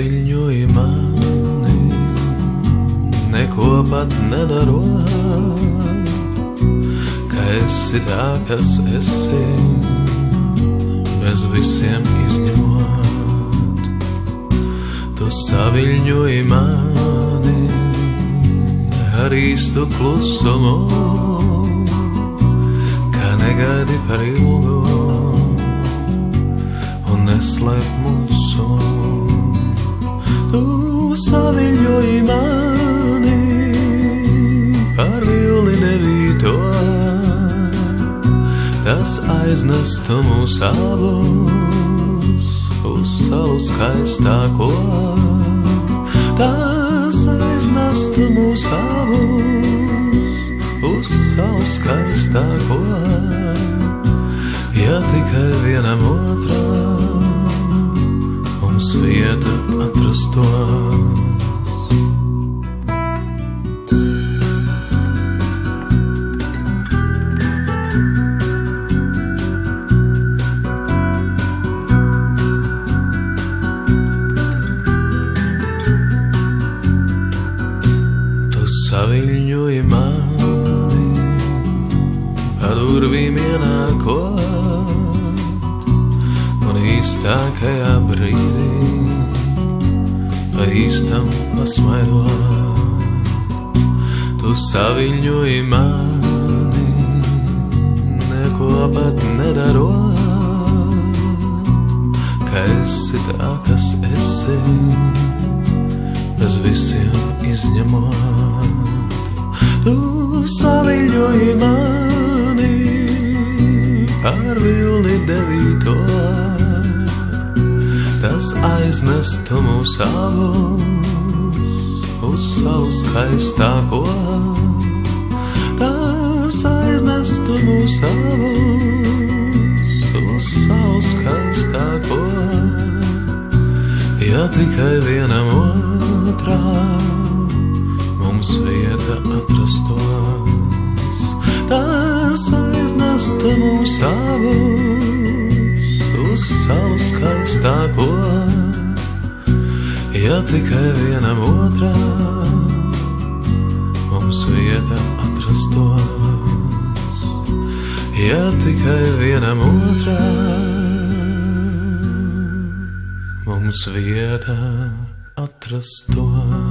saviļņoji mani, neko pat nedarot, ka esi tā, kas esi, bez visiem izņemot. Tu saviļņoji mani ar īstu klusumu, ka negaidi par ilgu un neslēp mūsu. Tu saviļņoji mani par vilni devīto, tas aiznestu mūs abus uz salu skaistāko. Tas aiznestu mūs abus uz salu skaistāko, ja tikai vienam otram mums vieta atrastos. Saviļņoji mani pa durvīm ienākot, un īstākajā brīdī pa īstam pasmaidot. Tu saviļņoji mani, neko pat nedarot, ka esi tā, kas esi, bez visiem izņemot. Tu saviļņoji mani ar vilni devīto, tas aiznestu mūs abus uz salu skaistāko. Tas aiznestu mūs abus uz salu skaistāko, ja tikai vienam otram mums vieta atrastos. Tas aiznestu mūs abus uz salu skaistāko, ja tikai vienam otram mums vieta atrastos. Ja tikai vienam otram mums vieta atrastos.